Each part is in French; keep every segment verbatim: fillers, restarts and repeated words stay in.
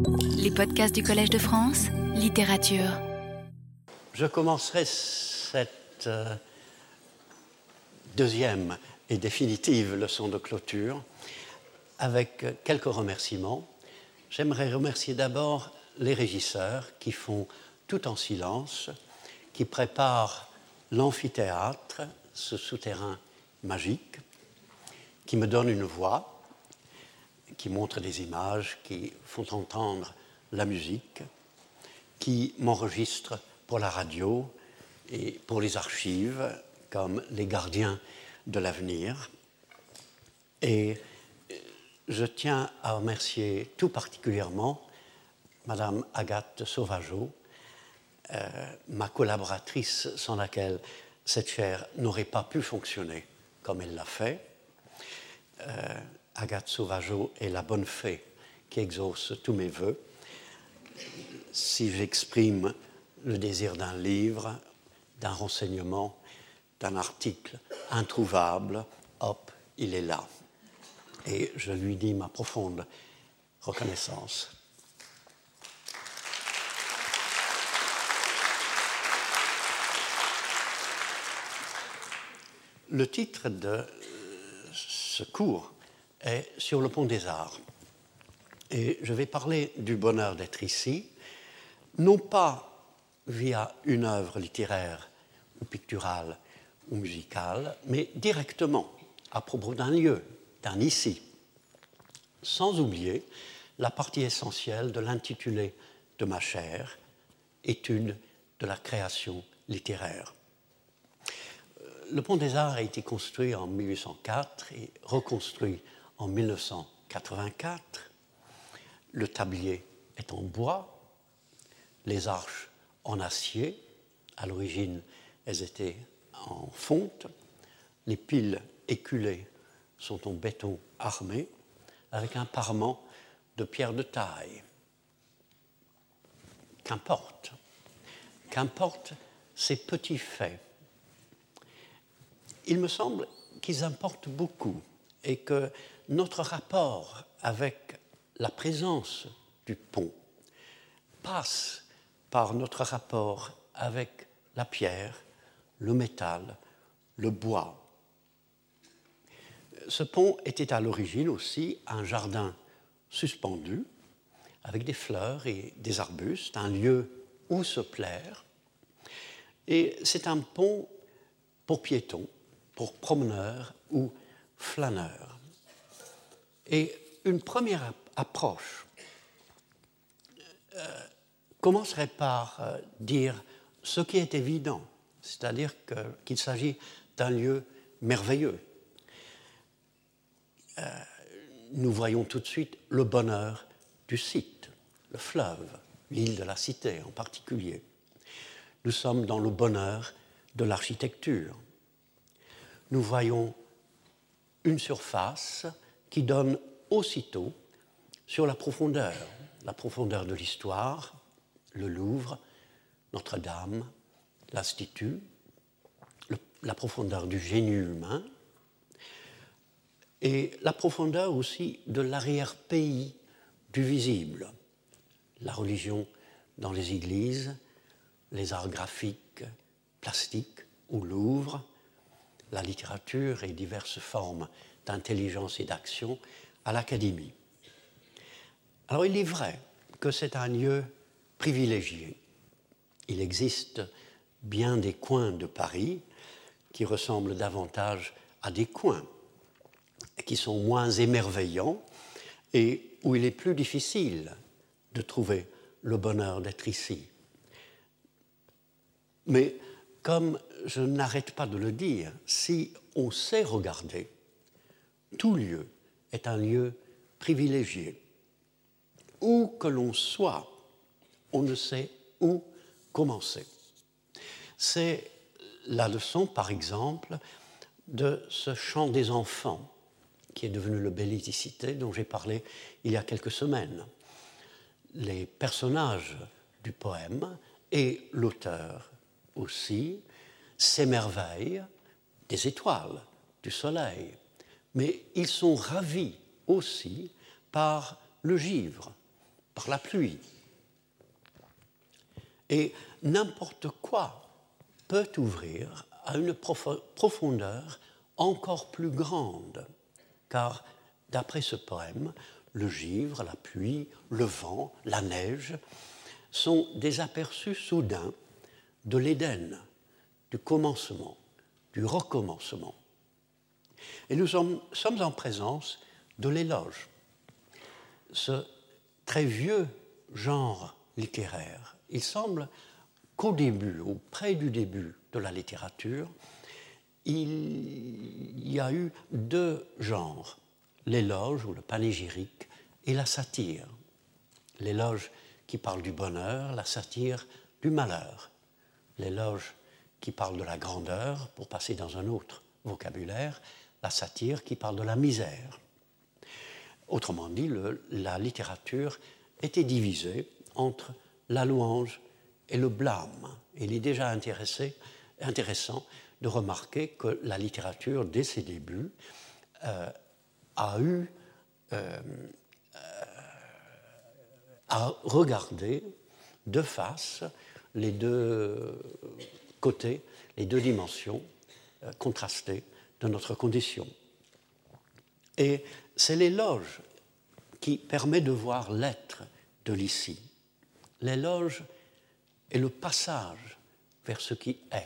Les podcasts du Collège de France, littérature. Je commencerai cette euh, deuxième et définitive leçon de clôture avec quelques remerciements. J'aimerais remercier d'abord les régisseurs qui font tout en silence, qui préparent l'amphithéâtre, ce souterrain magique, qui me donnent une voix, qui montrent des images, qui font entendre la musique, qui m'enregistrent pour la radio et pour les archives, comme les gardiens de l'avenir. Et je tiens à remercier tout particulièrement Madame Agathe Sauvageau, euh, ma collaboratrice sans laquelle cette chaire n'aurait pas pu fonctionner comme elle l'a fait. Euh, Agathe Sauvageau est la bonne fée qui exauce tous mes vœux. Si j'exprime le désir d'un livre, d'un renseignement, d'un article introuvable, hop, il est là. Et je lui dis ma profonde reconnaissance. Le titre de ce cours est « Sur le pont des arts ». Et je vais parler du bonheur d'être ici, non pas via une œuvre littéraire ou picturale ou musicale, mais directement à propos d'un lieu, d'un ici, sans oublier la partie essentielle de l'intitulé de ma chaire, Étude de la création littéraire. Le Pont des Arts a été construit en mille huit cent quatre et reconstruit en mille neuf cent quatre-vingt-quatre. Le tablier est en bois, les arches en acier. À l'origine, elles étaient en fonte. Les piles éculées sont en béton armé, avec un parement de pierre de taille. Qu'importe, qu'importe ces petits faits. Il me semble qu'ils importent beaucoup et que notre rapport avec la présence du pont passe par notre rapport avec la pierre, le métal, le bois. Ce pont était à l'origine aussi un jardin suspendu avec des fleurs et des arbustes, un lieu où se plaire. Et c'est un pont pour piétons, pour promeneurs ou flâneurs. Et une première approche euh, commencerait par euh, dire ce qui est évident, c'est-à-dire que, qu'il s'agit d'un lieu merveilleux. Euh, nous voyons tout de suite le bonheur du site, le fleuve, l'île de la Cité en particulier. Nous sommes dans le bonheur de l'architecture. Nous voyons une surface qui donne aussitôt sur la profondeur, la profondeur de l'histoire, le Louvre, Notre-Dame, l'Institut, le, la profondeur du génie humain et la profondeur aussi de l'arrière-pays du visible, la religion dans les églises, les arts graphiques, plastiques au Louvre, la littérature et diverses formes d'intelligence et d'action à l'Académie. Alors il est vrai que c'est un lieu privilégié. Il existe bien des coins de Paris qui ressemblent davantage à des coins, qui sont moins émerveillants et où il est plus difficile de trouver le bonheur d'être ici. Mais comme je n'arrête pas de le dire, si on sait regarder, tout lieu est un lieu privilégié. Où que l'on soit, on ne sait où commencer. C'est la leçon, par exemple, de ce chant des enfants, qui est devenu le Bellicité, dont j'ai parlé il y a quelques semaines. Les personnages du poème et l'auteur aussi s'émerveillent des étoiles, du soleil, mais ils sont ravis aussi par le givre, par la pluie. Et n'importe quoi peut ouvrir à une profondeur encore plus grande, car d'après ce poème, le givre, la pluie, le vent, la neige sont des aperçus soudains de l'Éden, du commencement, du recommencement. Et nous sommes, sommes en présence de l'éloge, ce très vieux genre littéraire. Il semble qu'au début, ou près du début de la littérature, il y a eu deux genres, l'éloge ou le panégyrique et la satire. L'éloge qui parle du bonheur, la satire du malheur. L'éloge qui parle de la grandeur, pour passer dans un autre vocabulaire, la satire qui parle de la misère. Autrement dit, le, la littérature était divisée entre la louange et le blâme. Il est déjà intéressé, intéressant de remarquer que la littérature, dès ses débuts, euh, a eu euh, euh, à regarder de face les deux côtés, les deux dimensions euh, contrastées de notre condition. Et c'est l'éloge qui permet de voir l'être de l'ici. L'éloge est le passage vers ce qui est,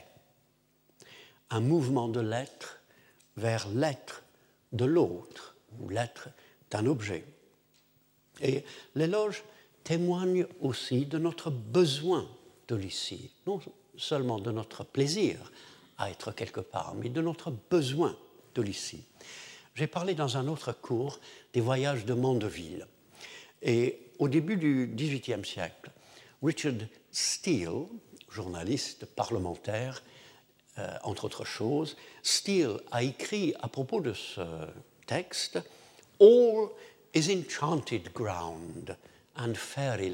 un mouvement de l'être vers l'être de l'autre, ou l'être d'un objet. Et l'éloge témoigne aussi de notre besoin de l'ici, non seulement de notre plaisir à être quelque part, mais de notre besoin de l'ici. J'ai parlé dans un autre cours des voyages de Mandeville. Et au début du dix-huitième siècle, Richard Steele, journaliste parlementaire, euh, entre autres choses, Steele a écrit à propos de ce texte « All is enchanted ground and fairyland ».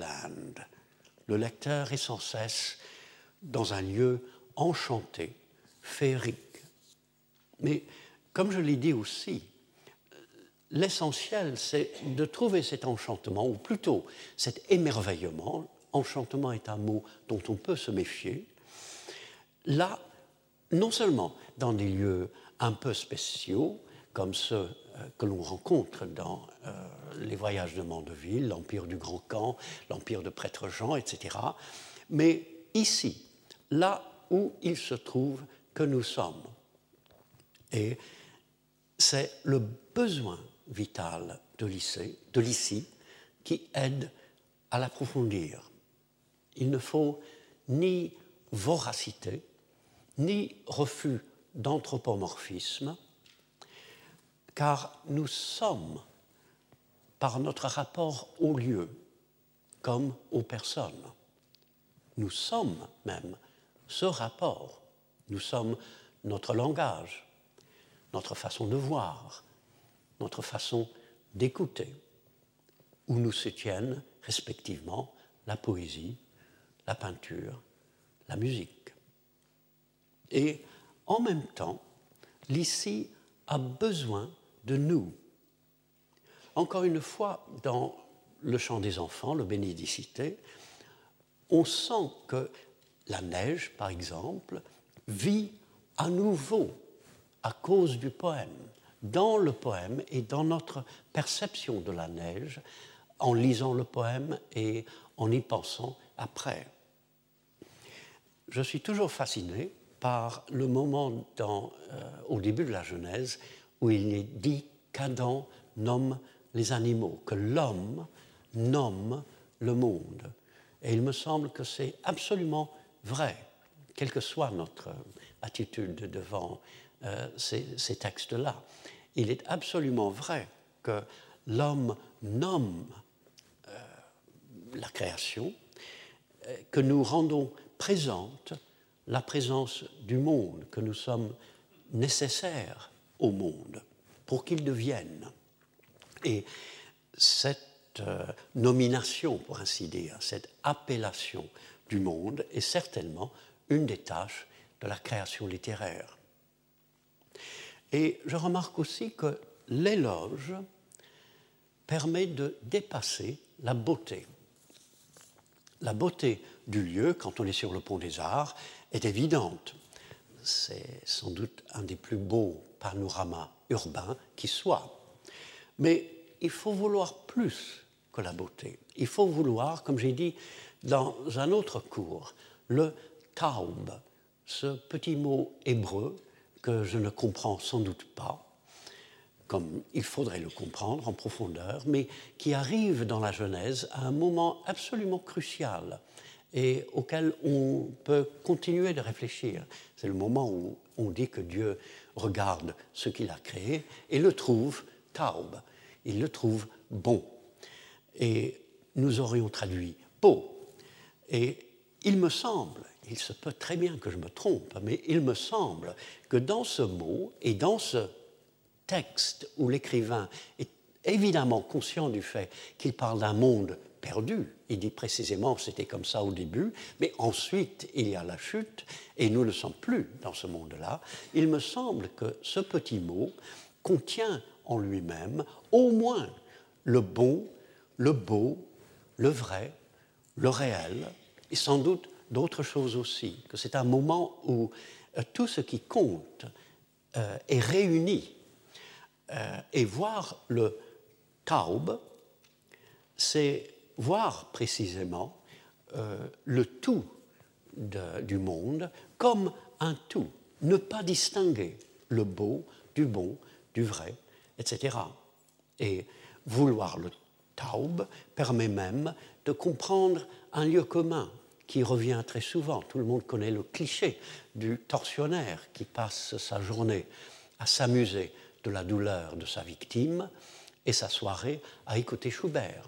Le lecteur est sans cesse dans un lieu enchanté, féerique. Mais comme je l'ai dit aussi, l'essentiel, c'est de trouver cet enchantement, ou plutôt cet émerveillement. Enchantement est un mot dont on peut se méfier. Là, non seulement dans des lieux un peu spéciaux, comme ceux que l'on rencontre dans euh, les voyages de Mandeville, l'Empire du Grand Camp, l'Empire de Prêtre Jean, et cetera, mais ici, là où il se trouve que nous sommes. Et c'est le besoin vital de l'ici, de l'ici qui aide à l'approfondir. Il ne faut ni voracité, ni refus d'anthropomorphisme, car nous sommes, par notre rapport au lieu, comme aux personnes. Nous sommes même ce rapport. Nous sommes notre langage, notre façon de voir, notre façon d'écouter, où nous se tiennent respectivement la poésie, la peinture, la musique. Et en même temps, l'ici a besoin de nous. Encore une fois, dans le chant des enfants, le Bénédicité, on sent que la neige, par exemple, vit à nouveau à cause du poème, dans le poème et dans notre perception de la neige, en lisant le poème et en y pensant après. Je suis toujours fasciné par le moment dans, euh, au début de la Genèse où il est dit qu'Adam nomme les animaux, que l'homme nomme le monde. Et il me semble que c'est absolument vrai, quelle que soit notre attitude devant euh, ces, ces textes-là. Il est absolument vrai que l'homme nomme euh, la création, euh, que nous rendons présente la présence du monde, que nous sommes nécessaires au monde pour qu'il devienne. Et cette euh, nomination, pour ainsi dire, cette appellation du monde est certainement une des tâches de la création littéraire. Et je remarque aussi que l'éloge permet de dépasser la beauté. la beauté du lieu, quand on est sur le pont des Arts, est évidente. C'est sans doute un des plus beaux panoramas urbains qui soit. Mais il faut vouloir plus que la beauté. Il faut vouloir, comme j'ai dit dans un autre cours, le taub, ce petit mot hébreu que je ne comprends sans doute pas, comme il faudrait le comprendre en profondeur, mais qui arrive dans la Genèse à un moment absolument crucial et auquel on peut continuer de réfléchir. C'est le moment où on dit que Dieu regarde ce qu'il a créé et le trouve taub, il le trouve bon. Et nous aurions traduit beau. Et il me semble, il se peut très bien que je me trompe, mais il me semble que dans ce mot et dans ce texte où l'écrivain est évidemment conscient du fait qu'il parle d'un monde perdu, il dit précisément c'était comme ça au début, mais ensuite il y a la chute et nous ne sommes plus dans ce monde-là, il me semble que ce petit mot contient en lui-même au moins le bon, le beau, le vrai, le réel, et sans doute d'autres choses aussi, que c'est un moment où euh, tout ce qui compte euh, est réuni. Euh, et voir le taub, c'est voir précisément euh, le tout de, du monde comme un tout, ne pas distinguer le beau du bon, du vrai, et cetera. Et vouloir le taub permet même de comprendre un lieu commun qui revient très souvent. Tout le monde connaît le cliché du tortionnaire qui passe sa journée à s'amuser de la douleur de sa victime et sa soirée à écouter Schubert.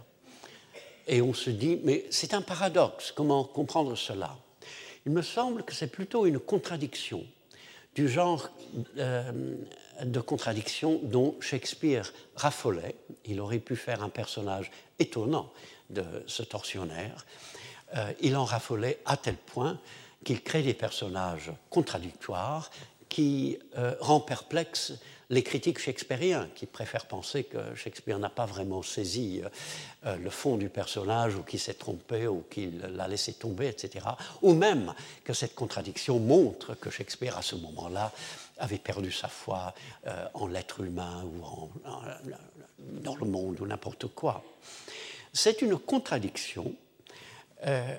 Et on se dit, mais c'est un paradoxe, comment comprendre cela? Il me semble que c'est plutôt une contradiction, du genre euh, de contradiction dont Shakespeare raffolait. Il aurait pu faire un personnage étonnant de ce tortionnaire. Euh, il en raffolait à tel point qu'il crée des personnages contradictoires qui euh, rend perplexe les critiques shakespeariens, qui préfèrent penser que Shakespeare n'a pas vraiment saisi euh, le fond du personnage, ou qu'il s'est trompé, ou qu'il l'a laissé tomber, et cetera. Ou même que cette contradiction montre que Shakespeare, à ce moment-là, avait perdu sa foi euh, en l'être humain, ou en, en, dans le monde, ou n'importe quoi. C'est une contradiction euh,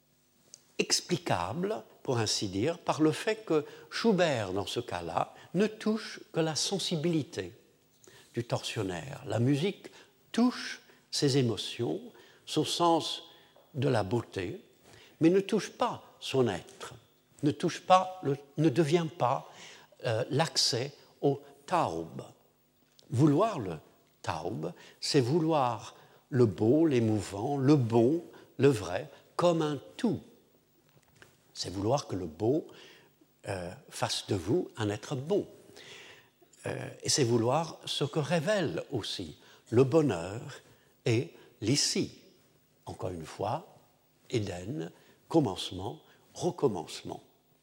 explicable, pour ainsi dire, par le fait que Schubert, dans ce cas-là, ne touche que la sensibilité du tortionnaire. La musique touche ses émotions, son sens de la beauté, mais ne touche pas son être, ne touche pas, le, ne devient pas euh, l'accès au taub. Vouloir le taub, c'est vouloir le beau, l'émouvant, le bon, le vrai, comme un tout. C'est vouloir que le beau euh, fasse de vous un être bon. Euh, et c'est vouloir ce que révèle aussi le bonheur et l'ici. Encore une fois, Éden, commencement, recommencement.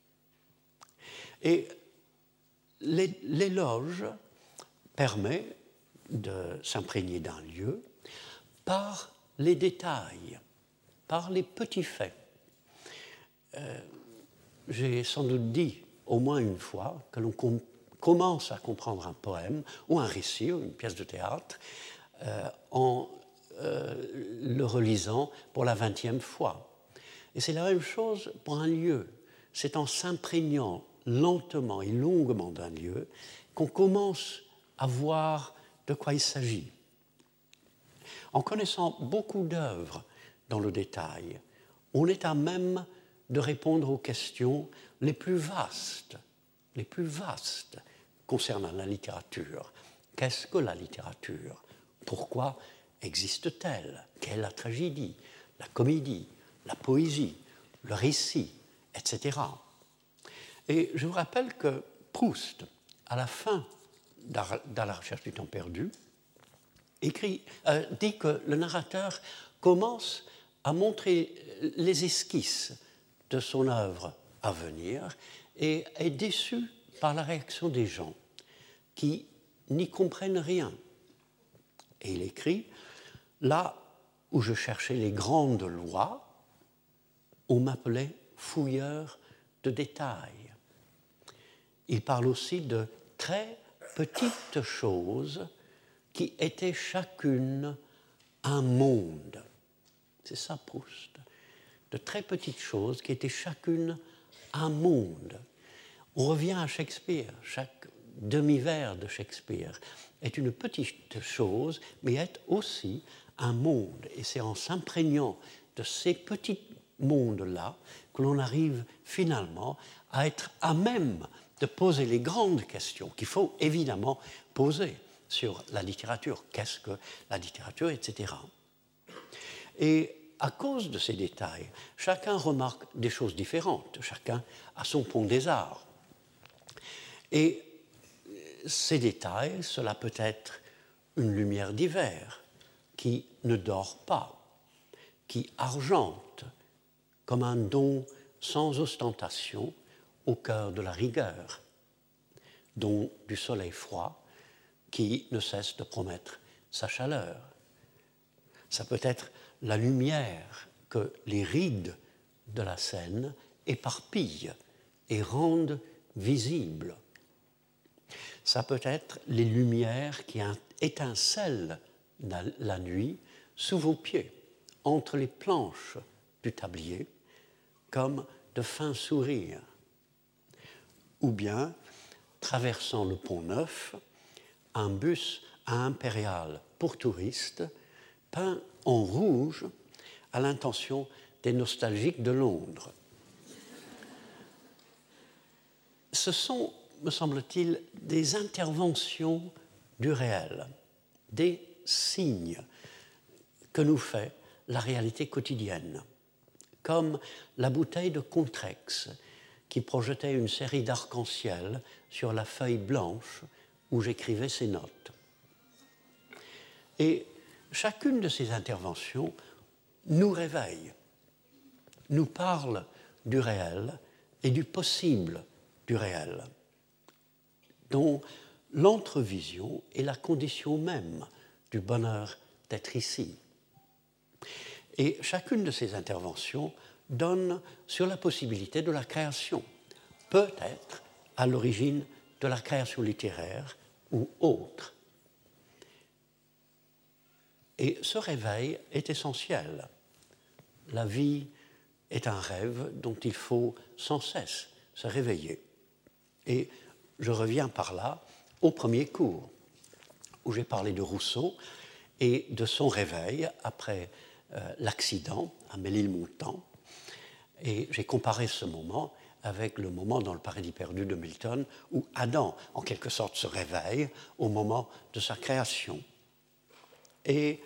Et l'éloge permet de s'imprégner d'un lieu par les détails, par les petits faits. Euh, j'ai sans doute dit au moins une fois que l'on com- commence à comprendre un poème ou un récit ou une pièce de théâtre euh, en euh, le relisant pour la vingtième fois. Et c'est la même chose pour un lieu. C'est en s'imprégnant lentement et longuement d'un lieu qu'on commence à voir de quoi il s'agit. En connaissant beaucoup d'œuvres dans le détail, on est à même de répondre aux questions les plus vastes, les plus vastes concernant la littérature. Qu'est-ce que la littérature? Pourquoi existe-t-elle? Quelle est la tragédie, la comédie, la poésie, le récit, et cetera. Et je vous rappelle que Proust, à la fin d'À la recherche du temps perdu, écrit, euh, dit que le narrateur commence à montrer les esquisses de son œuvre à venir et est déçu par la réaction des gens qui n'y comprennent rien. Et il écrit « Là où je cherchais les grandes lois, on m'appelait fouilleur de détails. Il parle aussi de très petites choses qui étaient chacune un monde. C'est ça Proust. De très petites choses qui étaient chacune un monde. On revient à Shakespeare. Chaque demi-vers de Shakespeare est une petite chose, mais est aussi un monde. Et c'est en s'imprégnant de ces petits mondes-là que l'on arrive finalement à être à même de poser les grandes questions qu'il faut évidemment poser sur la littérature. Qu'est-ce que la littérature, et cetera. Et à cause de ces détails, chacun remarque des choses différentes, chacun a son pont des arts. Et ces détails, cela peut être une lumière d'hiver qui ne dort pas, qui argente comme un don sans ostentation au cœur de la rigueur, don du soleil froid qui ne cesse de promettre sa chaleur. Ça peut être la lumière que les rides de la Seine éparpillent et rendent visibles. Ça peut être les lumières qui étincellent la nuit sous vos pieds, entre les planches du tablier, comme de fins sourires. Ou bien, traversant le pont Neuf, un bus à Impérial pour touristes, peint en rouge à l'intention des nostalgiques de Londres. Ce sont, me semble-t-il, des interventions du réel, des signes que nous fait la réalité quotidienne, comme la bouteille de Contrex qui projetait une série d'arcs-en-ciel sur la feuille blanche où j'écrivais ces notes. Et chacune de ces interventions nous réveille, nous parle du réel et du possible du réel, dont l'entrevision est la condition même du bonheur d'être ici. Et chacune de ces interventions donne sur la possibilité de la création, peut-être à l'origine de la création littéraire ou autre. Et ce réveil est essentiel. La vie est un rêve dont il faut sans cesse se réveiller. Et je reviens par là au premier cours, où j'ai parlé de Rousseau et de son réveil après euh, l'accident à Ménilmontant. Et j'ai comparé ce moment avec le moment dans le Paradis perdu de Milton, où Adam, en quelque sorte, se réveille au moment de sa création. Et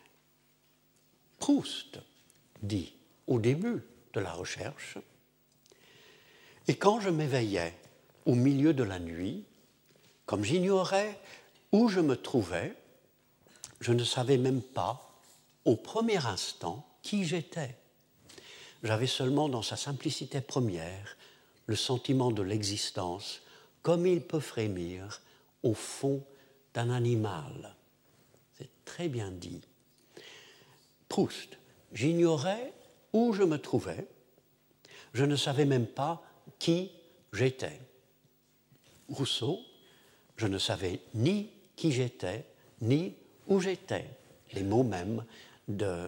Proust dit au début de la recherche, « Et quand je m'éveillais au milieu de la nuit, comme j'ignorais où je me trouvais, je ne savais même pas, au premier instant, qui j'étais. J'avais seulement dans sa simplicité première le sentiment de l'existence, comme il peut frémir au fond d'un animal. » C'est très bien dit. Proust, j'ignorais où je me trouvais, je ne savais même pas qui j'étais. Rousseau, je ne savais ni qui j'étais, ni où j'étais. Les mots mêmes de, euh,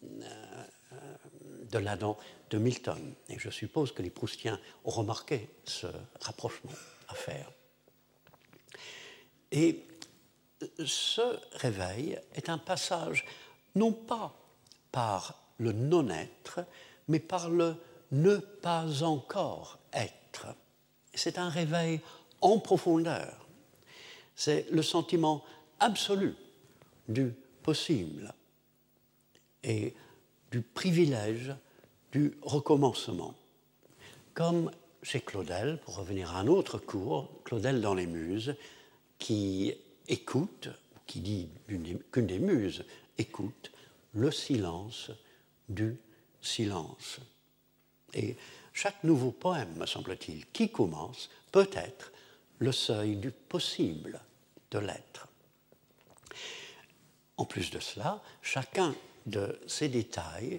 de l'Adam de Milton. Et je suppose que les Proustiens ont remarqué ce rapprochement à faire. Et ce réveil est un passage, non pas par le non-être, mais par le ne pas encore être. C'est un réveil en profondeur. C'est le sentiment absolu du possible et du privilège du recommencement. Comme chez Claudel, pour revenir à un autre cours, Claudel dans les Muses, qui écoute, qui dit qu'une des Muses écoute le silence du silence. Et chaque nouveau poème, me semble-t-il, qui commence, peut être le seuil du possible de l'être. En plus de cela, chacun de ces détails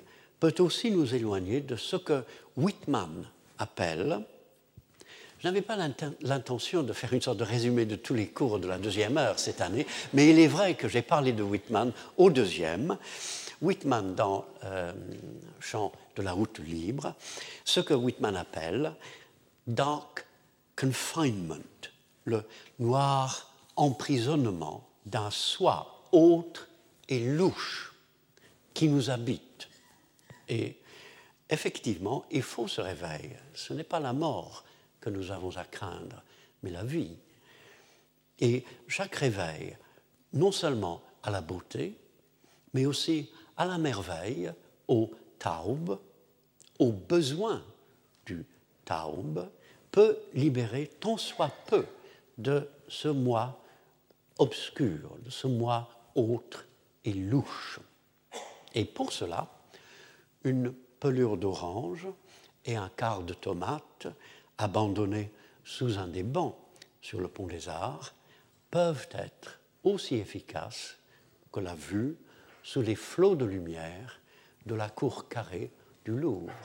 peut aussi nous éloigner de ce que Whitman appelle, je n'avais pas l'intention de faire une sorte de résumé de tous les cours de la deuxième heure cette année, mais il est vrai que j'ai parlé de Whitman au deuxième. Whitman, dans euh, Chant de la route libre, ce que Whitman appelle dark confinement, le noir emprisonnement d'un soi autre et louche qui nous habite. Et effectivement, il faut ce réveil. Ce n'est pas la mort que nous avons à craindre, mais la vie. Et chaque réveil, non seulement à la beauté, mais aussi à la merveille, au taub, au besoin du taub, peut libérer tant soit peu de ce moi obscur, de ce moi autre et louche. Et pour cela, une pelure d'orange et un quart de tomate abandonnés sous un des bancs sur le pont des Arts peuvent être aussi efficaces que la vue sous les flots de lumière de la cour carrée du Louvre.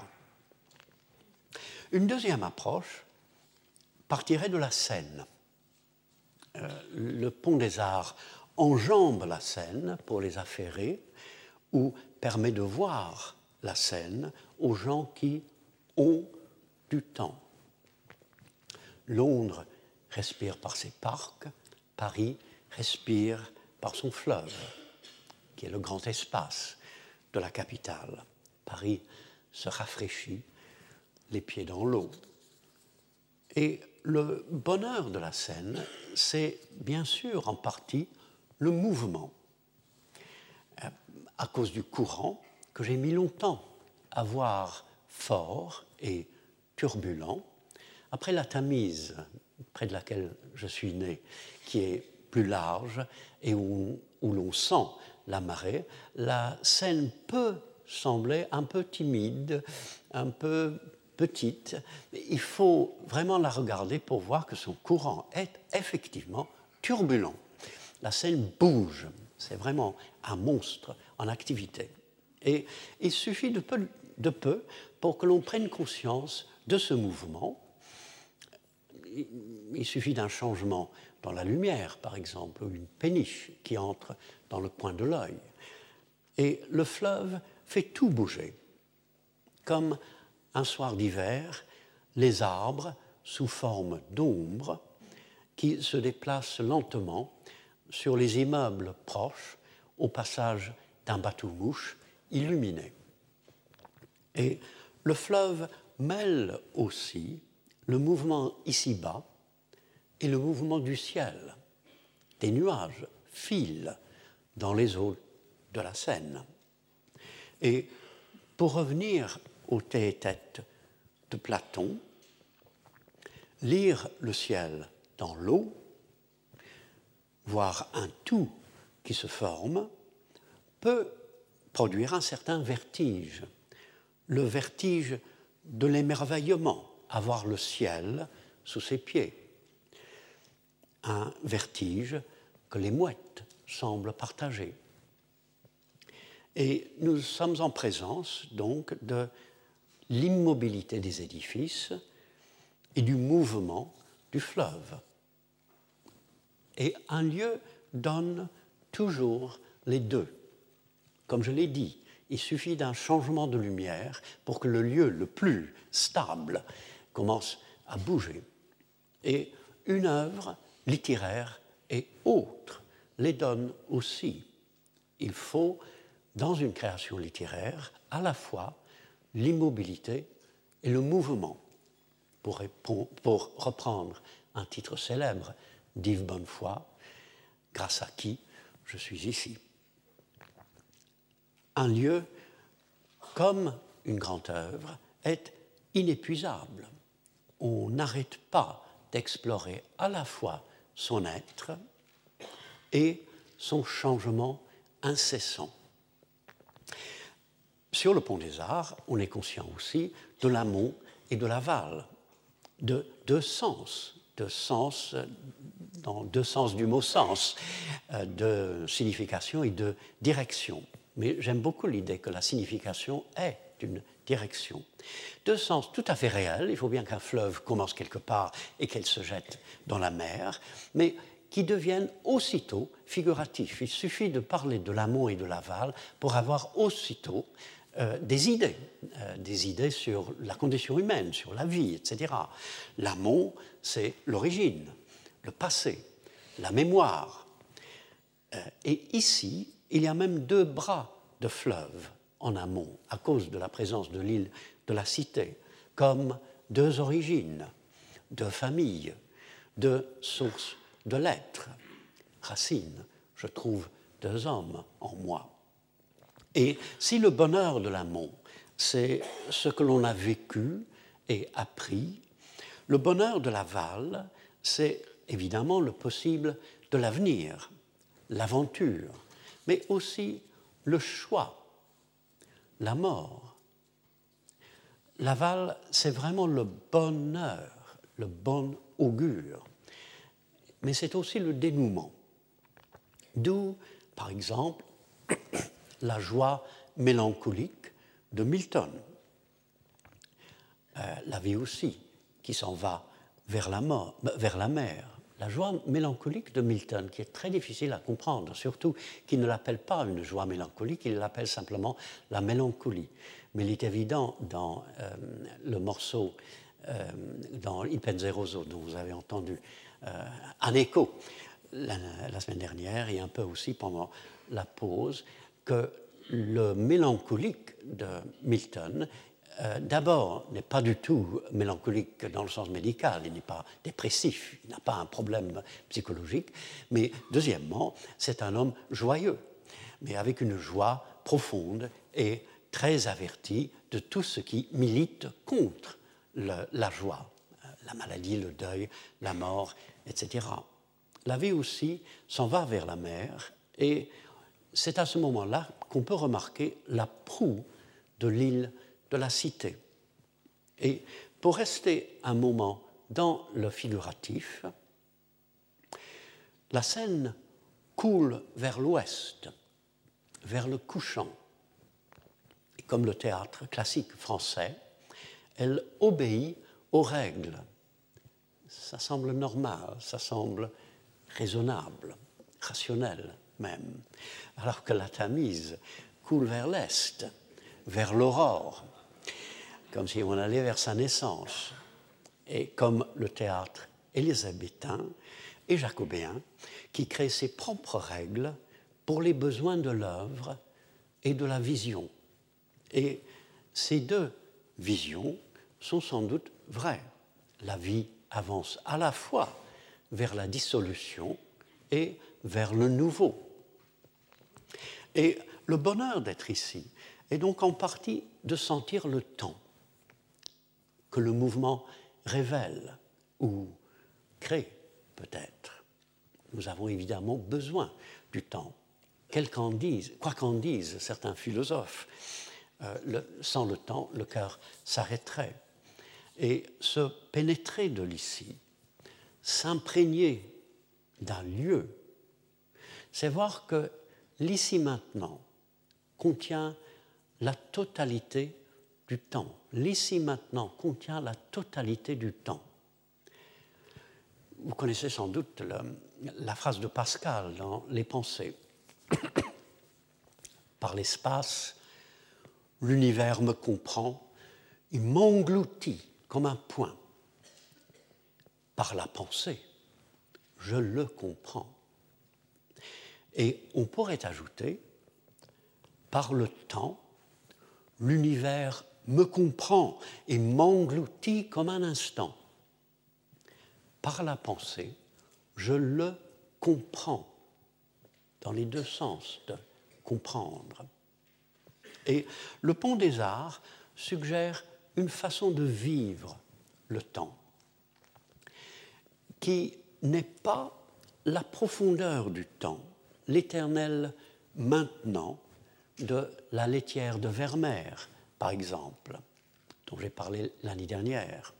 Une deuxième approche partirait de la Seine. Euh, le pont des Arts enjambe la Seine pour les affairer ou permet de voir la Seine aux gens qui ont du temps. Londres respire par ses parcs, Paris respire par son fleuve, qui est le grand espace de la capitale. Paris se rafraîchit, les pieds dans l'eau. Et le bonheur de la Seine, c'est bien sûr en partie le mouvement. À cause du courant que j'ai mis longtemps à voir fort et turbulent, après la Tamise, près de laquelle je suis né, qui est plus large et où, où l'on sent la marée, la Seine peut sembler un peu timide, un peu petite. Il faut vraiment la regarder pour voir que son courant est effectivement turbulent. La Seine bouge, c'est vraiment un monstre en activité. Et il suffit de peu, de peu pour que l'on prenne conscience de ce mouvement. Il suffit d'un changement dans la lumière, par exemple, ou une péniche qui entre dans le coin de l'œil. Et le fleuve fait tout bouger. Comme un soir d'hiver, les arbres, sous forme d'ombre, qui se déplacent lentement sur les immeubles proches au passage d'un bateau-mouche illuminé. Et le fleuve mêle aussi le mouvement ici-bas et le mouvement du ciel. Des nuages filent dans les eaux de la Seine. Et pour revenir au tête-à-tête de Platon, lire le ciel dans l'eau, voir un tout qui se forme, peut produire un certain vertige, le vertige de l'émerveillement, à voir le ciel sous ses pieds. Un vertige que les mouettes semblent partager. Et nous sommes en présence, donc, de l'immobilité des édifices et du mouvement du fleuve. Et un lieu donne toujours les deux. Comme je l'ai dit, il suffit d'un changement de lumière pour que le lieu le plus stable commence à bouger. Et une œuvre littéraire et autre les donne aussi. Il faut, dans une création littéraire, à la fois l'immobilité et le mouvement. Pour, pour reprendre un titre célèbre d'Yves Bonnefoy, grâce à qui je suis ici. Un lieu, comme une grande œuvre, est inépuisable. On n'arrête pas d'explorer à la fois son être et son changement incessant. Sur le pont des Arts, on est conscient aussi de l'amont et de l'aval, de deux sens, de sens dans deux sens du mot sens, de signification et de direction. Mais j'aime beaucoup l'idée que la signification est d'une direction. Deux sens tout à fait réels. Il faut bien qu'un fleuve commence quelque part et qu'elle se jette dans la mer, mais qui deviennent aussitôt figuratifs. Il suffit de parler de l'amont et de l'aval pour avoir aussitôt euh, des idées, euh, des idées sur la condition humaine, sur la vie, et cetera. L'amont, c'est l'origine, le passé, la mémoire. Euh, et ici, il y a même deux bras de fleuve en amont, à cause de la présence de l'île de la Cité, comme deux origines, deux familles, deux sources de l'être. Racine, je trouve deux hommes en moi. Et si le bonheur de l'amont, c'est ce que l'on a vécu et appris, le bonheur de l'aval, c'est évidemment le possible de l'avenir, l'aventure, mais aussi le choix, la mort. L'aval, c'est vraiment le bonheur, le bon augure, mais c'est aussi le dénouement. D'où, par exemple, la joie mélancolique de Milton. Euh, la vie aussi, qui s'en va vers la, mort, vers la mer. La joie mélancolique de Milton, qui est très difficile à comprendre, surtout qu'il ne l'appelle pas une joie mélancolique, il l'appelle simplement la mélancolie. Mais il est évident dans euh, le morceau, euh, dans Il Penseroso, dont vous avez entendu euh, un écho la, la semaine dernière, et un peu aussi pendant la pause, que le mélancolique de Milton, euh, d'abord, n'est pas du tout mélancolique dans le sens médical, il n'est pas dépressif, il n'a pas un problème psychologique, mais deuxièmement, c'est un homme joyeux, mais avec une joie profonde et très averti de tout ce qui milite contre le, la joie, la maladie, le deuil, la mort, et cetera. La vie aussi s'en va vers la mer, et c'est à ce moment-là qu'on peut remarquer la proue de l'île de la Cité. Et pour rester un moment dans le figuratif, la Seine coule vers l'ouest, vers le couchant. Et comme le théâtre classique français, elle obéit aux règles. Ça semble normal, ça semble raisonnable, rationnel même. Alors que la Tamise coule vers l'est, vers l'aurore, comme si on allait vers sa naissance. Et comme le théâtre élisabétain et jacobéen, qui crée ses propres règles pour les besoins de l'œuvre et de la vision. Et ces deux visions sont sans doute vraies. La vie avance à la fois vers la dissolution et vers le nouveau. Et le bonheur d'être ici est donc en partie de sentir le temps que le mouvement révèle ou crée peut-être. Nous avons évidemment besoin du temps. Quel qu'en disent, quoi qu'en disent certains philosophes, euh, le, sans le temps, le cœur s'arrêterait. Et se pénétrer de l'ici, s'imprégner d'un lieu, c'est voir que l'ici maintenant contient la totalité du temps. L'ici maintenant contient la totalité du temps. Vous connaissez sans doute le, la phrase de Pascal dans Les Pensées. Par l'espace, l'univers me comprend, il m'engloutit comme un point. Par la pensée, je le comprends. Et on pourrait ajouter, par le temps, l'univers me comprend et m'engloutit comme un instant. Par la pensée, je le comprends, dans les deux sens de comprendre. Et le Pont des Arts suggère une façon de vivre le temps, qui n'est pas la profondeur du temps, l'éternel maintenant de la laitière de Vermeer, par exemple, dont j'ai parlé l'année dernière.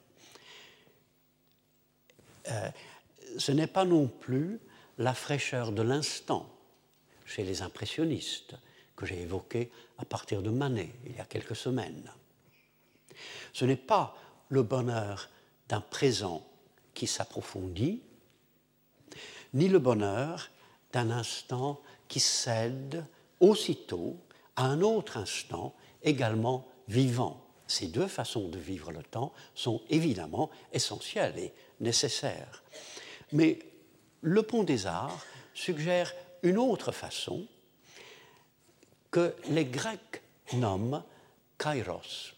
Euh, ce n'est pas non plus la fraîcheur de l'instant chez les impressionnistes, que j'ai évoqué à partir de Manet, il y a quelques semaines. Ce n'est pas le bonheur d'un présent qui s'approfondit, ni le bonheur d'un instant qui cède aussitôt à un autre instant également vivant. Ces deux façons de vivre le temps sont évidemment essentielles et nécessaires. Mais le Pont des Arts suggère une autre façon que les Grecs nomment kairos.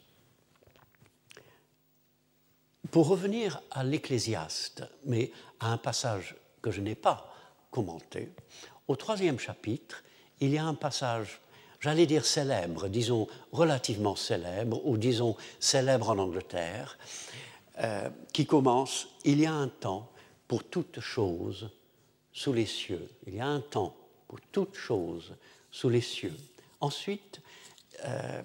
Pour revenir à l'Ecclésiaste, mais à un passage que je n'ai pas commenté, au troisième chapitre, il y a un passage, j'allais dire célèbre, disons relativement célèbre, ou disons célèbre en Angleterre, euh, qui commence « Il y a un temps pour toute chose sous les cieux ». Il y a un temps pour toute chose sous les cieux. Ensuite, euh,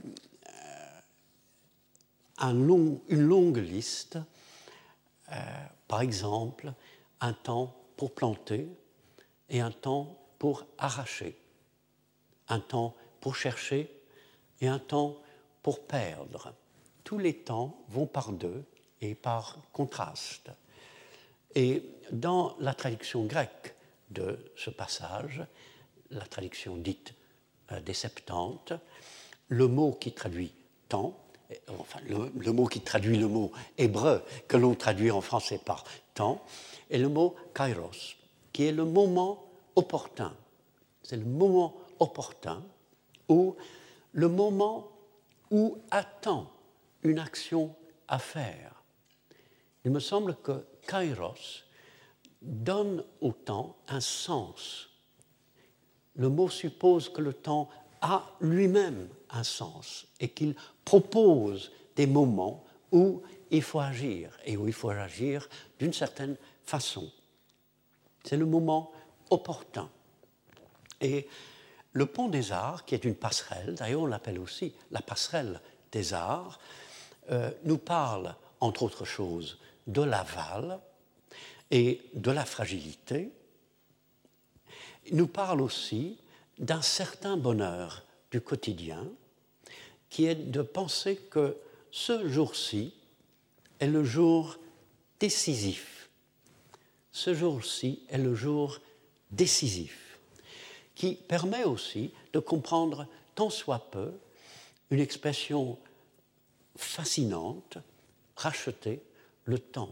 un long, une longue liste, euh, par exemple, un temps pour planter et un temps pour arracher, un temps pour chercher et un temps pour perdre. Tous les temps vont par deux et par contraste. Et dans la traduction grecque de ce passage, la traduction dite euh, des Septante, le mot qui traduit temps, enfin le, le mot qui traduit le mot hébreu que l'on traduit en français par temps, est le mot kairos, qui est le moment opportun. C'est le moment opportun ou le moment où attend une action à faire. Il me semble que kairos donne au temps un sens. Le mot suppose que le temps a lui-même un sens et qu'il propose des moments où il faut agir et où il faut agir d'une certaine façon. C'est le moment opportun. Et le Pont des Arts, qui est une passerelle, d'ailleurs on l'appelle aussi la passerelle des arts, euh, nous parle, entre autres choses, de l'aval et de la fragilité. Il nous parle aussi d'un certain bonheur du quotidien, qui est de penser que ce jour-ci est le jour décisif. Ce jour-ci est le jour décisif, qui permet aussi de comprendre tant soit peu une expression fascinante, racheter le temps.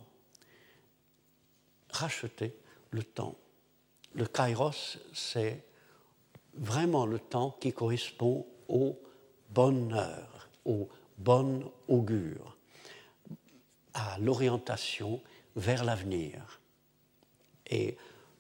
Racheter le temps. Le kairos, c'est vraiment le temps qui correspond au bonheur, au bon augure, à l'orientation vers l'avenir. Et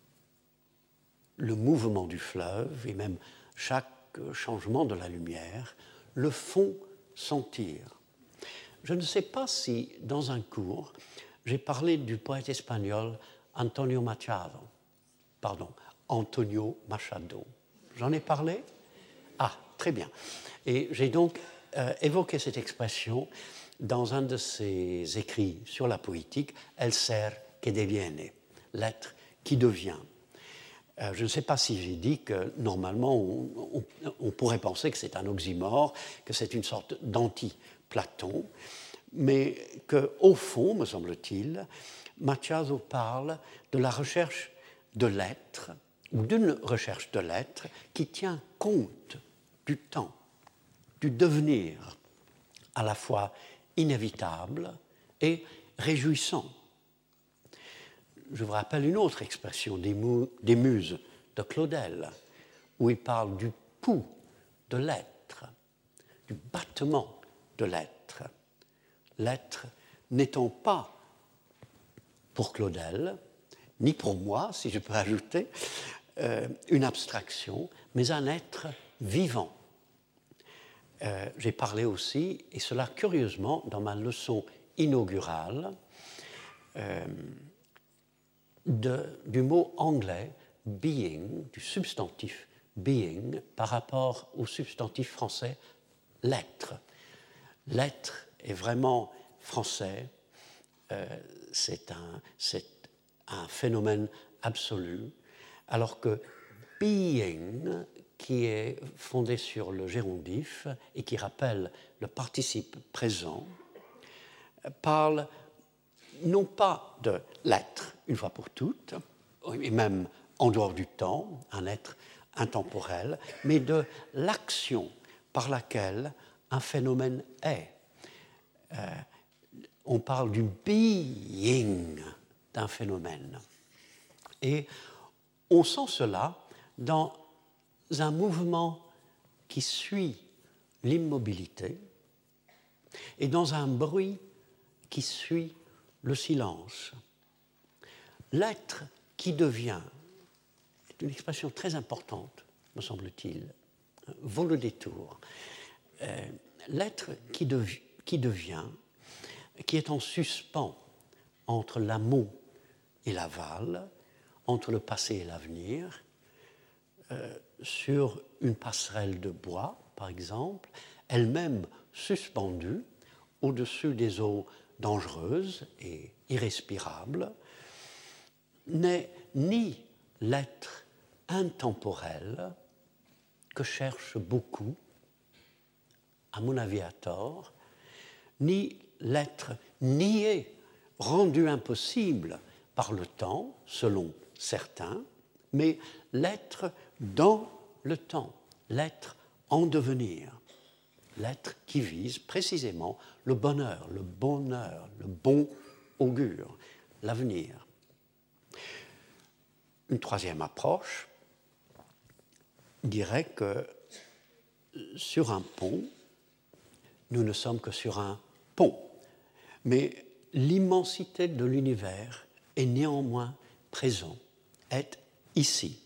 le mouvement du fleuve, et même chaque changement de la lumière, le font sentir. Je ne sais pas si, dans un cours, j'ai parlé du poète espagnol Antonio Machado. Pardon, Antonio Machado. J'en ai parlé ? Ah, très bien. Et j'ai donc euh, évoqué cette expression dans un de ses écrits sur la poétique, El ser que deviene, l'être qui devient. Euh, je ne sais pas si j'ai dit que normalement on, on, on pourrait penser que c'est un oxymore, que c'est une sorte d'anti-Platon, mais qu'au fond, me semble-t-il, Machado parle de la recherche de l'être, ou d'une recherche de l'être qui tient compte du temps, du devenir, à la fois inévitable et réjouissant. Je vous rappelle une autre expression des, mou- des muses de Claudel, où il parle du pouls de l'être, du battement de l'être. L'être n'étant pas, pour Claudel, ni pour moi, si je peux ajouter, euh, une abstraction, mais un être vivant. Euh, j'ai parlé aussi, et cela curieusement, dans ma leçon inaugurale, euh, de, du mot anglais being, du substantif being, par rapport au substantif français l'être. L'être est vraiment français, euh, c'est un, c'est un phénomène absolu, alors que being qui est fondé sur le gérondif et qui rappelle le participe présent, parle non pas de l'être, une fois pour toutes, et même en dehors du temps, un être intemporel, mais de l'action par laquelle un phénomène est. Euh, on parle du being d'un phénomène. Et on sent cela dans un mouvement qui suit l'immobilité et dans un bruit qui suit le silence. L'être qui devient, est une expression très importante, me semble-t-il, vaut le détour. Euh, l'être qui, dev- qui devient, qui est en suspens entre l'amont et l'aval, entre le passé et l'avenir, euh, sur une passerelle de bois, par exemple, elle-même suspendue au-dessus des eaux dangereuses et irrespirables, n'est ni l'être intemporel que cherchent beaucoup, à mon avis à tort, ni l'être nié, rendu impossible par le temps, selon certains, mais l'être dans le temps, l'être en devenir, l'être qui vise précisément le bonheur, le bonheur, le bon augure, l'avenir. Une troisième approche dirait que sur un pont, nous ne sommes que sur un pont, mais l'immensité de l'univers est néanmoins présent, est ici.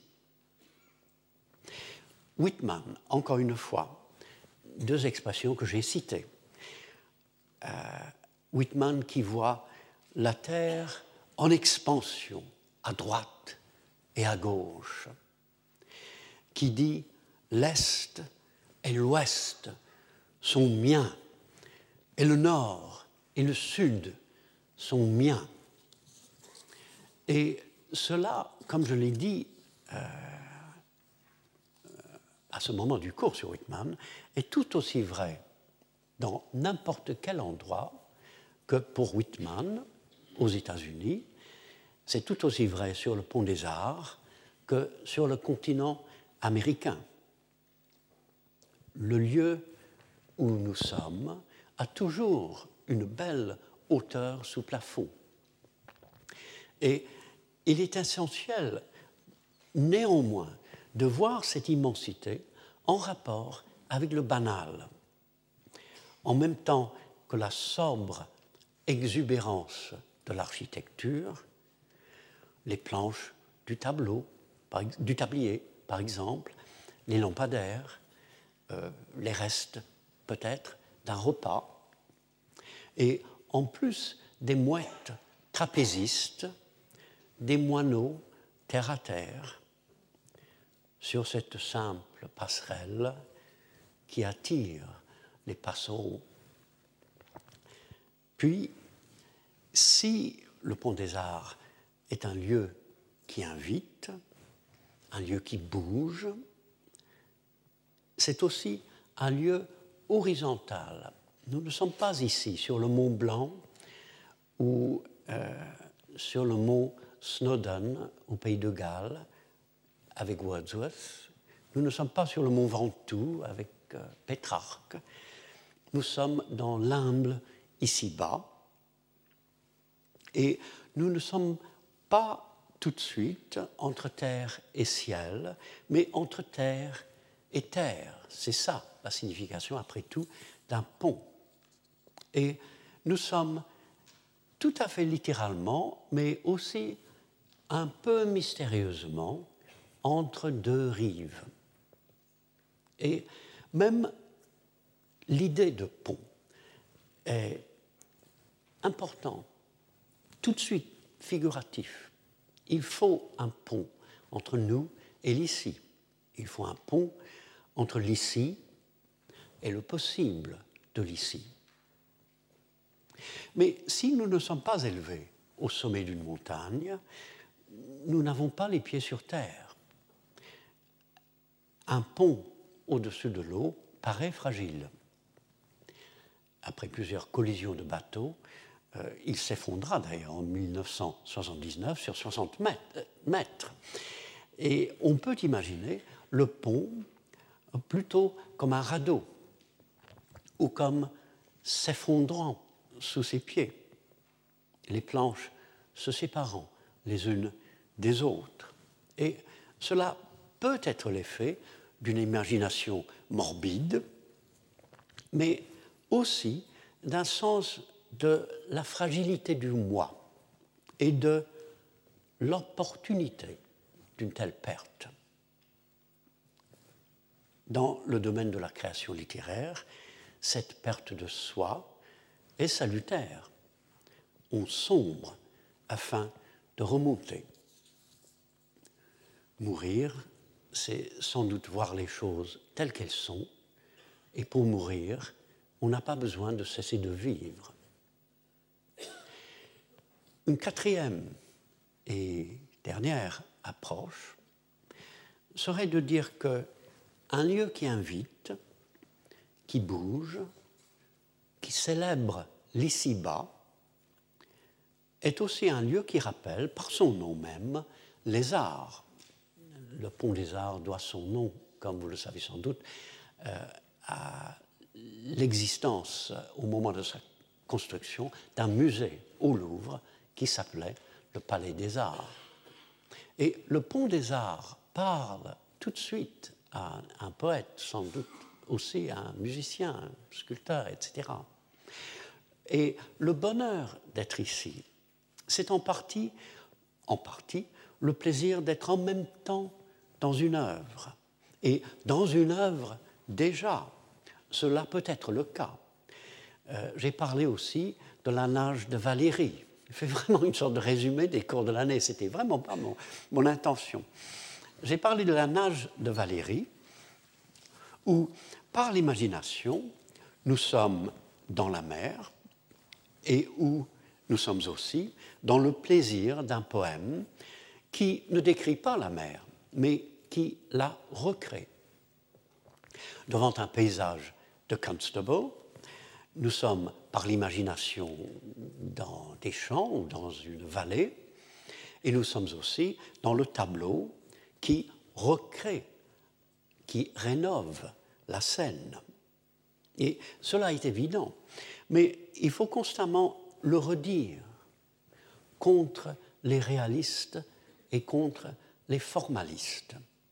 Whitman, encore une fois, deux expressions que j'ai citées. Euh, Whitman qui voit la Terre en expansion, à droite et à gauche, qui dit l'Est et l'Ouest sont miens, et le Nord et le Sud sont miens. Et cela, comme je l'ai dit euh, à ce moment du cours sur Whitman, est tout aussi vrai dans n'importe quel endroit que pour Whitman, aux États-Unis. C'est tout aussi vrai sur le Pont des Arts que sur le continent américain. Le lieu où nous sommes a toujours une belle hauteur sous plafond. Et il est essentiel, néanmoins, de voir cette immensité en rapport avec le banal. En même temps que la sobre exubérance de l'architecture, les planches du tableau, par, du tablier, par exemple, les lampadaires, euh, les restes, peut-être, d'un repas, et en plus des mouettes trapézistes, des moineaux terre à terre, sur cette simple passerelle qui attire les passereaux. Puis, si le Pont des Arts est un lieu qui invite, un lieu qui bouge, c'est aussi un lieu horizontal. Nous ne sommes pas ici sur le mont Blanc ou euh, sur le mont Snowdon au pays de Galles avec Wordsworth. Nous ne sommes pas sur le mont Ventoux avec euh, Pétrarque. Nous sommes dans l'humble ici-bas et nous ne sommes pas tout de suite entre terre et ciel, mais entre terre et terre. C'est ça la signification, après tout, d'un pont. Et nous sommes tout à fait littéralement, mais aussi un peu mystérieusement, entre deux rives. Et même l'idée de pont est importante, tout de suite figuratif. Il faut un pont entre nous et l'ici. Il faut un pont entre l'ici et le possible de l'ici. Mais si nous ne sommes pas élevés au sommet d'une montagne, nous n'avons pas les pieds sur terre. un pont au-dessus de l'eau paraît fragile. Après plusieurs collisions de bateaux, euh, il s'effondra d'ailleurs en mille neuf cent soixante-dix-neuf sur soixante mètres. Et on peut imaginer le pont plutôt comme un radeau ou comme s'effondrant sous ses pieds, les planches se séparant les unes des autres. Et cela peut être l'effet d'une imagination morbide, mais aussi d'un sens de la fragilité du moi et de l'opportunité d'une telle perte. Dans le domaine de la création littéraire, cette perte de soi est salutaire. On sombre afin de remonter. Mourir, c'est sans doute voir les choses telles qu'elles sont, et pour mourir, on n'a pas besoin de cesser de vivre. Une quatrième et dernière approche serait de dire qu'un lieu qui invite, qui bouge, qui célèbre l'ici-bas, est aussi un lieu qui rappelle, par son nom même, les arts. Le Pont des Arts doit son nom, comme vous le savez sans doute, euh, à l'existence, au moment de sa construction, d'un musée au Louvre qui s'appelait le Palais des Arts. Et le Pont des Arts parle tout de suite à un poète, sans doute aussi à un musicien, un sculpteur, et cetera. Et le bonheur d'être ici, c'est en partie, en partie, le plaisir d'être en même temps dans une œuvre. Et dans une œuvre, déjà, cela peut être le cas. Euh, j'ai parlé aussi de la nage de Valérie. Je fais vraiment une sorte de résumé des cours de l'année. C'était vraiment pas mon, mon intention. J'ai parlé de la nage de Valérie, où, par l'imagination, nous sommes dans la mer et où nous sommes aussi dans le plaisir d'un poème qui ne décrit pas la mer, mais qui la recrée. Devant un paysage de Constable, nous sommes par l'imagination dans des champs ou dans une vallée, et nous sommes aussi dans le tableau qui recrée, qui rénove la scène. Et cela est évident, mais il faut constamment le redire contre les réalistes et contre les formalistes.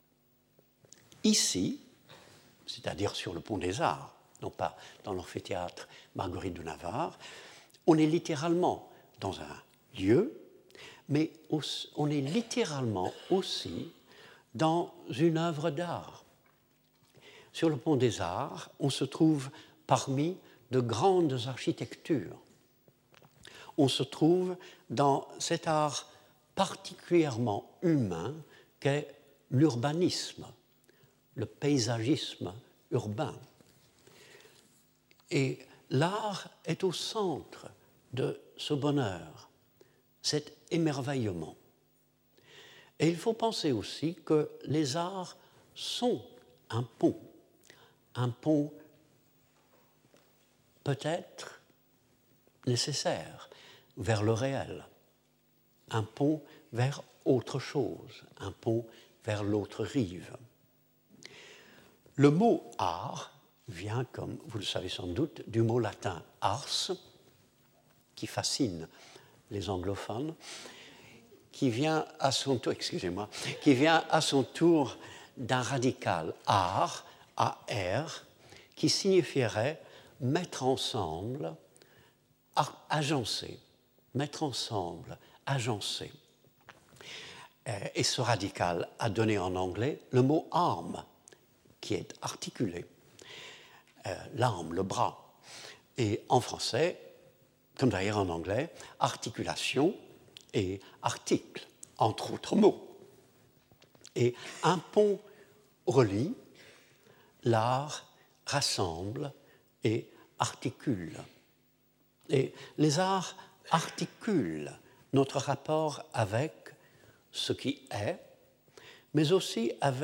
Ici, c'est-à-dire sur le Pont des Arts, non pas dans l'amphithéâtre Marguerite de Navarre, on est littéralement dans un lieu, mais on est littéralement aussi dans une œuvre d'art. Sur le Pont des Arts, on se trouve parmi de grandes architectures. On se trouve dans cet art particulièrement humain qu'est l'urbanisme, le paysagisme urbain. Et l'art est au centre de ce bonheur, cet émerveillement. Et il faut penser aussi que les arts sont un pont, un pont peut-être nécessaire vers le réel, un pont vers autre chose, un pont vers l'autre rive. Le mot « art » vient, comme vous le savez sans doute, du mot latin « ars », qui fascine les anglophones, qui vient à son tour, excusez-moi, qui vient à son tour d'un radical « art », A R, qui signifierait mettre ensemble, agencer, mettre ensemble, agencer. Et ce radical a donné en anglais le mot arm, qui est articulé, euh, l'arme, le bras. Et en français, comme d'ailleurs en anglais, articulation et article, entre autres mots. Et un pont relie, l'art rassemble et articule. Et les arts articulent notre rapport avec ce qui est, mais aussi avec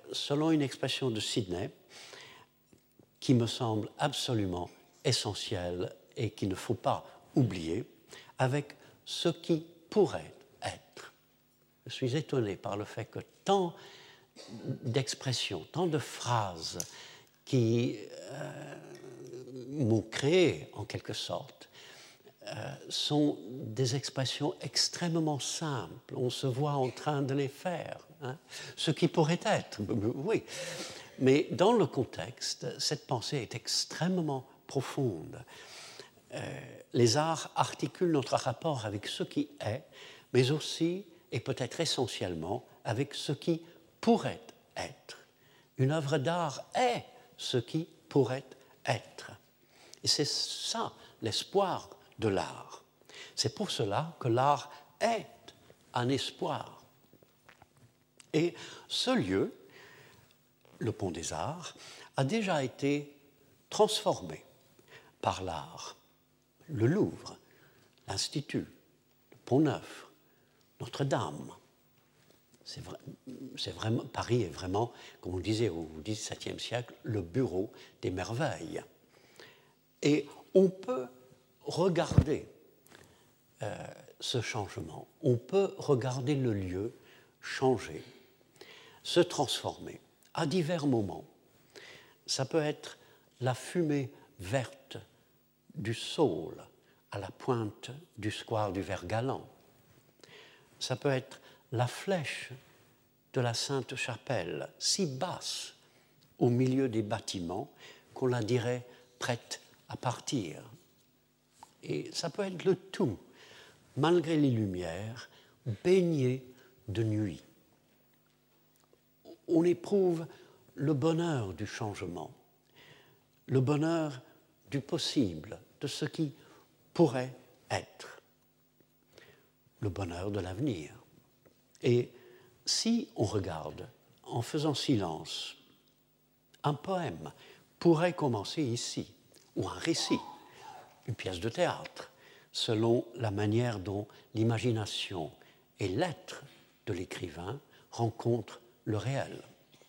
selon une expression de Sidney, qui me semble absolument essentielle et qu'il ne faut pas oublier, avec ce qui pourrait être. Je suis étonné par le fait que tant d'expressions, tant de phrases qui euh, m'ont créé en quelque sorte euh, sont des expressions extrêmement simples. On se voit en train de les faire. Hein. Ce qui pourrait être, oui. Mais dans le contexte, cette pensée est extrêmement profonde. Euh, les arts articulent notre rapport avec ce qui est, mais aussi, et peut-être essentiellement, avec ce qui pourrait être. Une œuvre d'art est ce qui pourrait être. Et c'est ça l'espoir de l'art. C'est pour cela que l'art est un espoir. Et ce lieu, le Pont des Arts, a déjà été transformé par l'art. Le Louvre, l'Institut, le Pont-Neuf, Notre-Dame. C'est vrai, c'est vraiment, Paris est vraiment, comme on disait au dix-septième siècle, le bureau des merveilles. Et on peut regarder euh, ce changement, on peut regarder le lieu changer, se transformer à divers moments. Ça peut être la fumée verte du saule à la pointe du square du Vert-Galant. Ça peut être la flèche de la Sainte-Chapelle, si basse au milieu des bâtiments qu'on la dirait prête à partir. Et ça peut être le tout, malgré les lumières, baigné de nuit. On éprouve le bonheur du changement, le bonheur du possible, de ce qui pourrait être, le bonheur de l'avenir. Et si on regarde en faisant silence, un poème pourrait commencer ici, ou un récit, une pièce de théâtre, selon la manière dont l'imagination et l'être de l'écrivain rencontrent le réel.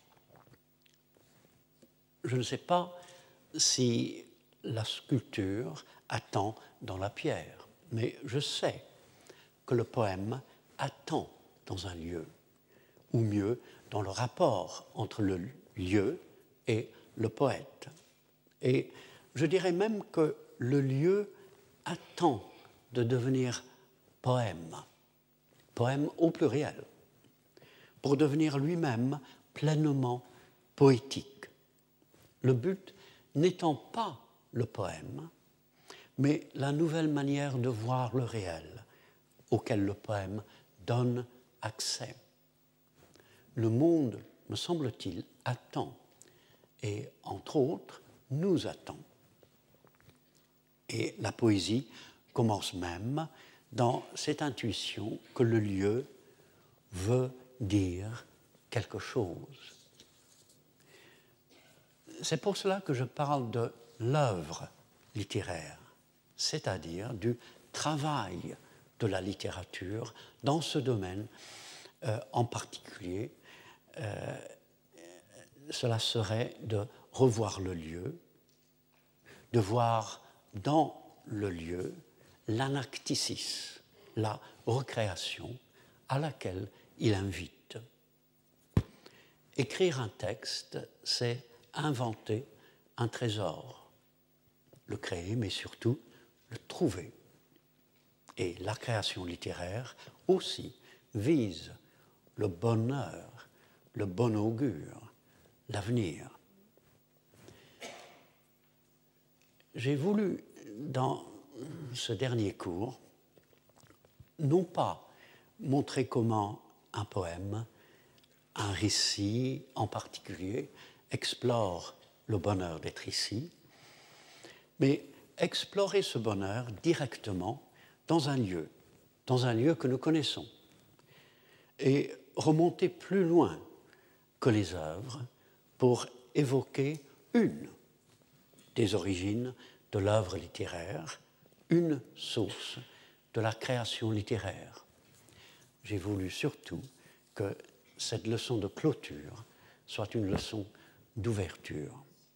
Je ne sais pas si la sculpture attend dans la pierre, mais je sais que le poème attend dans un lieu, ou mieux, dans le rapport entre le lieu et le poète. Et je dirais même que le lieu attend de devenir poème, poème au pluriel, pour devenir lui-même pleinement poétique. Le but n'étant pas le poème, mais la nouvelle manière de voir le réel auquel le poème donne accès. Le monde, me semble-t-il, attend, et entre autres, nous attend. Et la poésie commence même dans cette intuition que le lieu veut dire quelque chose. C'est pour cela que je parle de l'œuvre littéraire, c'est-à-dire du travail de la littérature dans ce domaine euh, en particulier. Euh, cela serait de revoir le lieu, de voir dans le lieu l'anacticis, la recréation à laquelle il invite. Écrire un texte, c'est inventer un trésor, le créer, mais surtout le trouver. Et la création littéraire aussi vise le bonheur, le bon augure, l'avenir. J'ai voulu, dans ce dernier cours, non pas montrer comment un poème, un récit en particulier, explore le bonheur d'être ici, mais explorer ce bonheur directement dans un lieu, dans un lieu que nous connaissons, et remonter plus loin que les œuvres pour évoquer une des origines de l'œuvre littéraire, une source de la création littéraire. J'ai voulu surtout que cette leçon de clôture soit une leçon d'ouverture.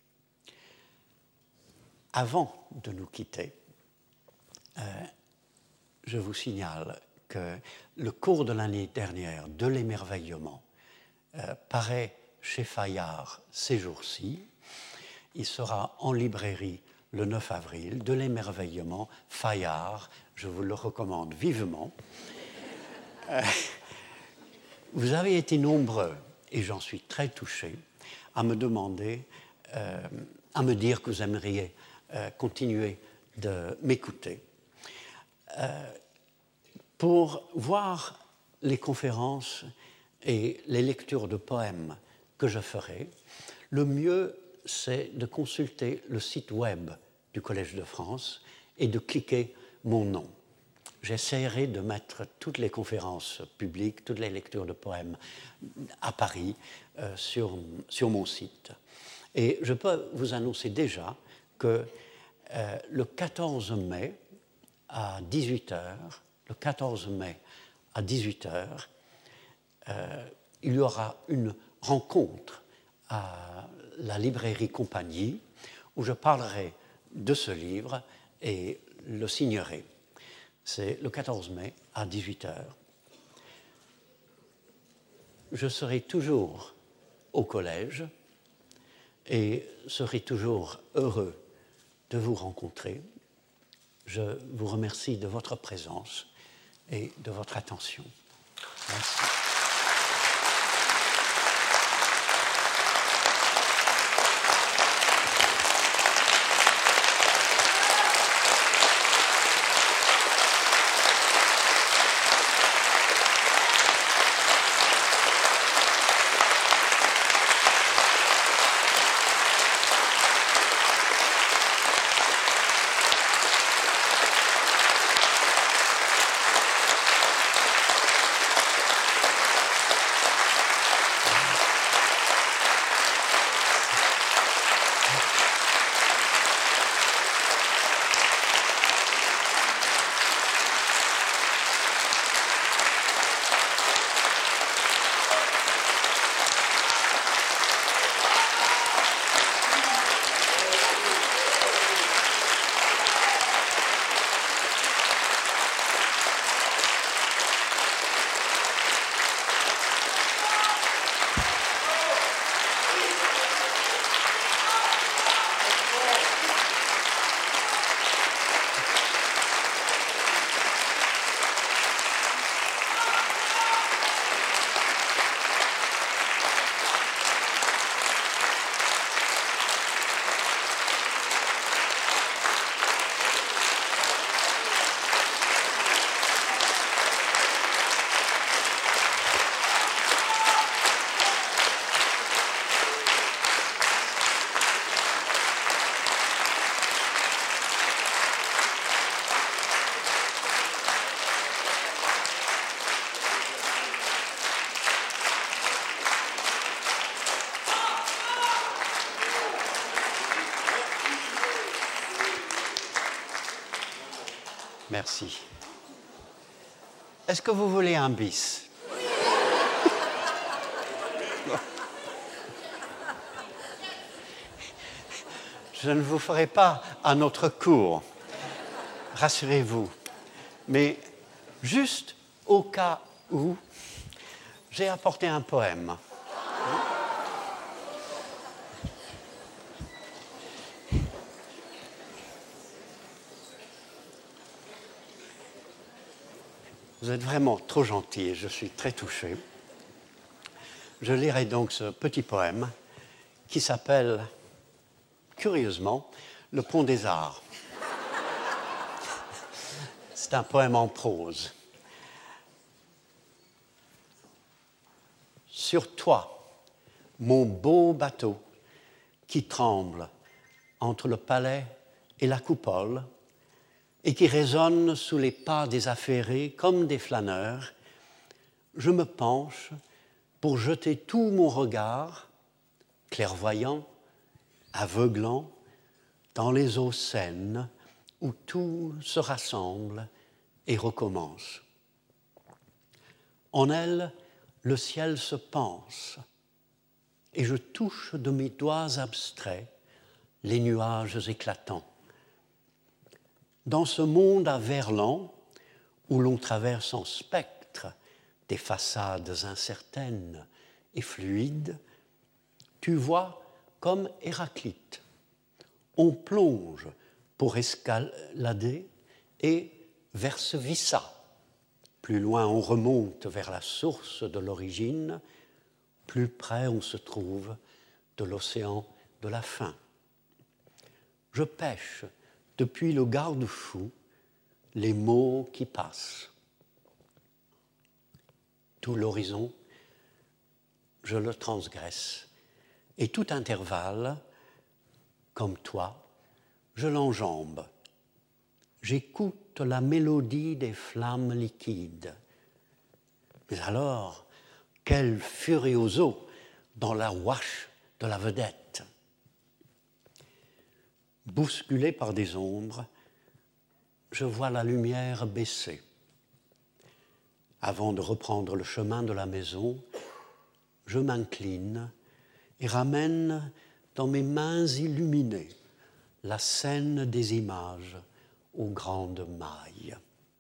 Avant de nous quitter, euh, je vous signale que le cours de l'année dernière de l'émerveillement euh, paraît chez Fayard ces jours-ci. Il sera en librairie le neuf avril, de l'émerveillement, Fayard, je vous le recommande vivement. Euh, vous avez été nombreux, et j'en suis très touché, à me demander, euh, à me dire que vous aimeriez euh, continuer de m'écouter. Euh, pour voir les conférences et les lectures de poèmes que je ferai, le mieux, c'est de consulter le site web du Collège de France et de cliquer mon nom. J'essaierai de mettre toutes les conférences publiques, toutes les lectures de poèmes à Paris euh, sur, sur mon site. Et je peux vous annoncer déjà que euh, le quatorze mai à dix-huit heures, le quatorze mai à dix-huit heures, euh, il y aura une rencontre à la librairie Compagnie où je parlerai de ce livre et le signerai. C'est le quatorze mai à dix-huit heures. Je serai toujours au collège et serai toujours heureux de vous rencontrer. Je vous remercie de votre présence et de votre attention. Merci. Merci. Est-ce que vous voulez un bis? Je ne vous ferai pas un autre cours, rassurez-vous. Mais juste au cas où, j'ai apporté un poème. Vous êtes vraiment trop gentil et je suis très touché. Je lirai donc ce petit poème qui s'appelle, curieusement, Le Pont des Arts. C'est un poème en prose. Sur toi, mon beau bateau qui tremble entre le palais et la coupole, et qui résonne sous les pas des affairés comme des flâneurs, je me penche pour jeter tout mon regard, clairvoyant, aveuglant, dans les eaux saines où tout se rassemble et recommence. En elle, le ciel se pense, et je touche de mes doigts abstraits les nuages éclatants. Dans ce monde à verlan, où l'on traverse en spectre des façades incertaines et fluides, tu vois comme Héraclite. On plonge pour escalader et verse Vissa. Plus loin, on remonte vers la source de l'origine. Plus près, on se trouve de l'océan de la fin. Je pêche depuis le garde-fou les mots qui passent. Tout l'horizon, je le transgresse. Et tout intervalle, comme toi, je l'enjambe. J'écoute la mélodie des flammes liquides. Mais alors, quel furioso dans la ouache de la vedette. Bousculé par des ombres, je vois la lumière baisser. Avant de reprendre le chemin de la maison, je m'incline et ramène dans mes mains illuminées la scène des images aux grandes mailles.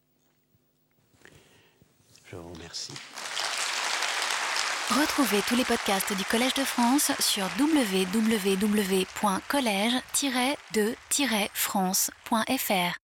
Je vous remercie. Retrouvez tous les podcasts du Collège de France sur w w w point collège tiret de tiret france point f r.